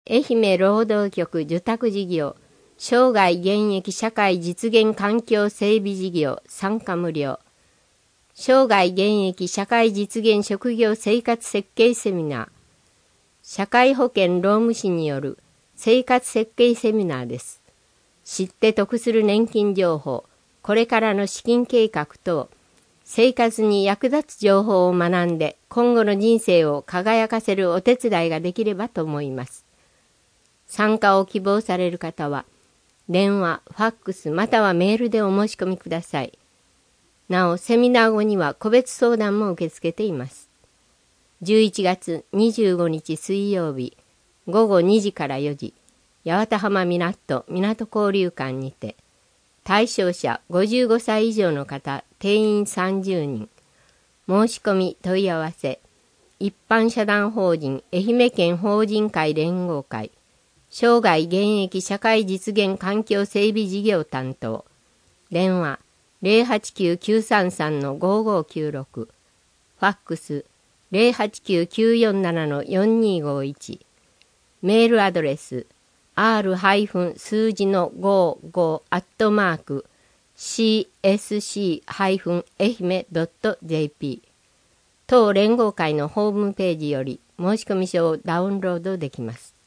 愛媛労働局受託事業、生涯現役社会実現環境整備事業参加無料。生涯現役社会実現職業生活設計セミナー。社会保険労務士による生活設計セミナーです。知って得する年金情報、これからの資金計画等、生活に役立つ情報を学んで今後の人生を輝かせるお手伝いができればと思います。参加を希望される方は、電話、ファックスまたはメールでお申し込みください。なお、セミナー後には個別相談も受け付けています。11月25日水曜日、午後2時から4時、八幡浜港交流館にて、対象者55歳以上の方、定員30人。申し込み問い合わせ。一般社団法人愛媛県法人会連合会。生涯現役社会実現環境整備事業担当。電話 089-933-5596。ファックス 089-947-4251。メールアドレスr-数字の55@csc-愛媛.jp 当連合会のホームページより申込書をダウンロードできます。